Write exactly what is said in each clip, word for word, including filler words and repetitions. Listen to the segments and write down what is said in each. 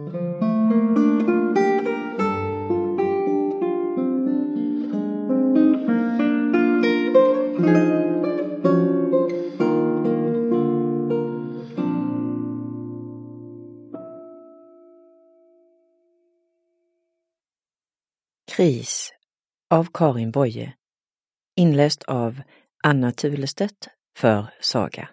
Kris av Karin Boye, inläst av Anna Thulestedt för Saga.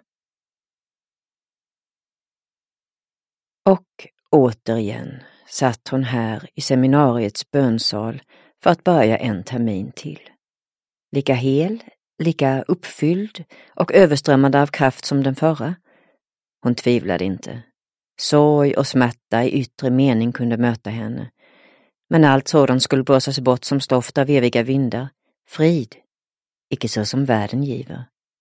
Och återigen satt hon här i seminariets bönsal för att börja en termin till. Lika hel, lika uppfylld och överströmmande av kraft som den förra. Hon tvivlade inte. Sorg och smärta i yttre mening kunde möta henne. Men allt sådant skulle blåsas bort som stoft av eviga vindar. Frid, icke så som världen giver.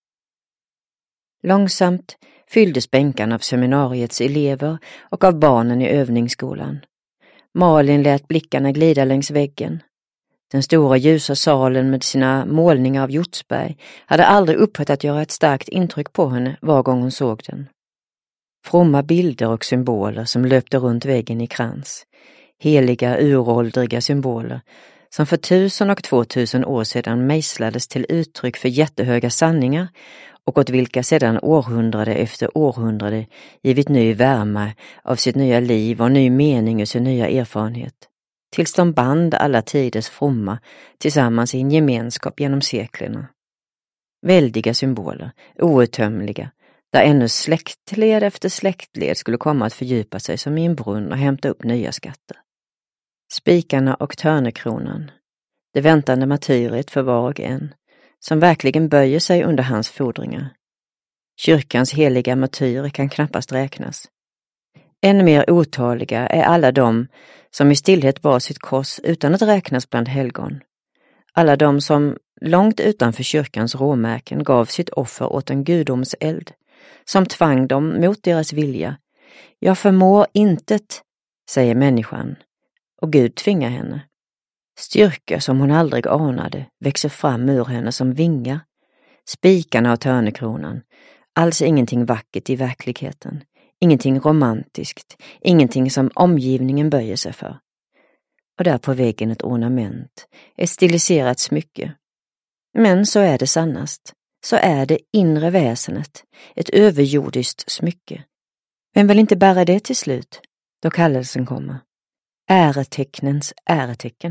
Långsamt fylldes bänkarna av seminariets elever och av barnen i övningsskolan. Malin lät blickarna glida längs väggen. Den stora ljusa salen med sina målningar av Hjortsberg hade aldrig upphört att göra ett starkt intryck på henne var gång hon såg den. Fromma bilder och symboler som löpte runt väggen i krans. Heliga, uråldriga symboler som för tusen och två tusen år sedan mejslades till uttryck för jättehöga sanningar och åt vilka sedan århundrade efter århundrade givit ny värme av sitt nya liv och ny mening och sin nya erfarenhet. Tills de band alla tiders fromma tillsammans i en gemenskap genom seklerna. Väldiga symboler, outtömliga, där ännu släktled efter släktled skulle komma att fördjupa sig som i en brunn och hämta upp nya skatter. Spikarna och törnekronan, det väntande martyret för var och en, som verkligen böjer sig under hans fordringar. Kyrkans heliga martyrer kan knappast räknas. Än mer otaliga är alla de som i stillhet bar sitt kors utan att räknas bland helgon. Alla de som långt utanför kyrkans råmärken gav sitt offer åt en gudomseld, som tvang dem mot deras vilja. Jag förmår intet, säger människan, och Gud tvingar henne. Styrka som hon aldrig anade växer fram ur henne som vingar. Spikarna och törnekronan, alls ingenting vackert i verkligheten. Ingenting romantiskt, ingenting som omgivningen böjer sig för. Och där på väggen ett ornament, ett stiliserat smycke. Men så är det sannast, så är det inre väsenet, ett överjordiskt smycke. Vem vill inte bära det till slut, då kallelsen kommer? Äretecknens äretecken.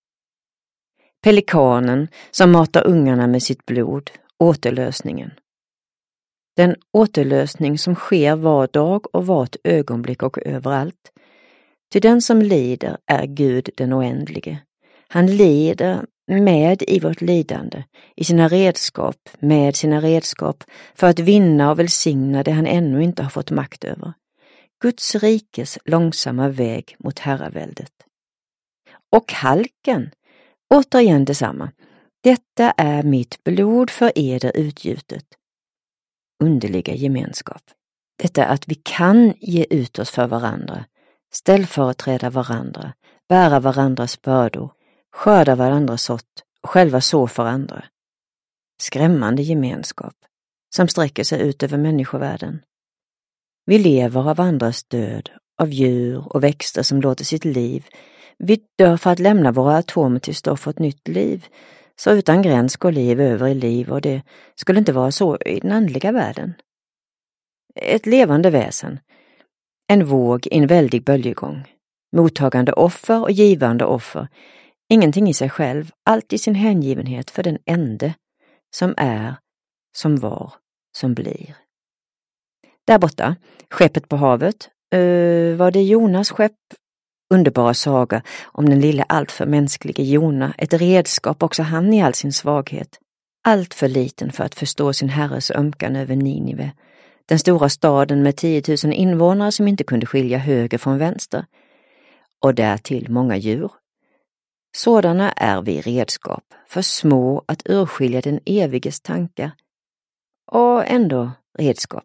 Pelikanen som matar ungarna med sitt blod, återlösningen. Den återlösning som sker var dag och vart ögonblick och överallt. Till den som lider är Gud den oändlige. Han lider med i vårt lidande, i sina redskap, med sina redskap, för att vinna och välsigna det han ännu inte har fått makt över. Guds rikes långsamma väg mot herraväldet. Och halken, återigen detsamma. Detta är mitt blod för eder utgjutet. Underliga gemenskap. Detta att vi kan ge ut oss för varandra, ställföreträda varandra, bära varandras bördor, skörda varandras sått och själva så för andra. Skrämmande gemenskap som sträcker sig ut över människovärlden. Vi lever av andras död, av djur och växter som låter sitt liv. Vi dör för att lämna våra atomer till stoff åt nytt liv. Så utan gräns går liv över i liv, och det skulle inte vara så i den andliga världen. Ett levande väsen. En våg i en väldig böljegång. Mottagande offer och givande offer. Ingenting i sig själv, allt i sin hängivenhet för den ende som är, som var, som blir. Där borta, skeppet på havet, uh, var det Jonas skepp. Underbara saga om den lilla alltför mänskliga Jona, ett redskap också han i all sin svaghet. Allt för liten för att förstå sin herres ömkan över Ninive, den stora staden med tiotusen invånare som inte kunde skilja höger från vänster. Och därtill många djur. Sådana är vi redskap, för små att urskilja den eviges tankar. Och ändå redskap.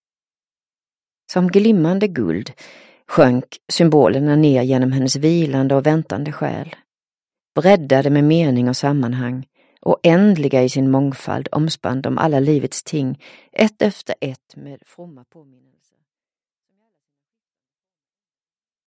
Som glimmande guld sjönk symbolerna ner genom hennes vilande och väntande själ. Breddade med mening och sammanhang, och ändliga i sin mångfald omspann de alla livets ting, ett efter ett med fromma påminnelser.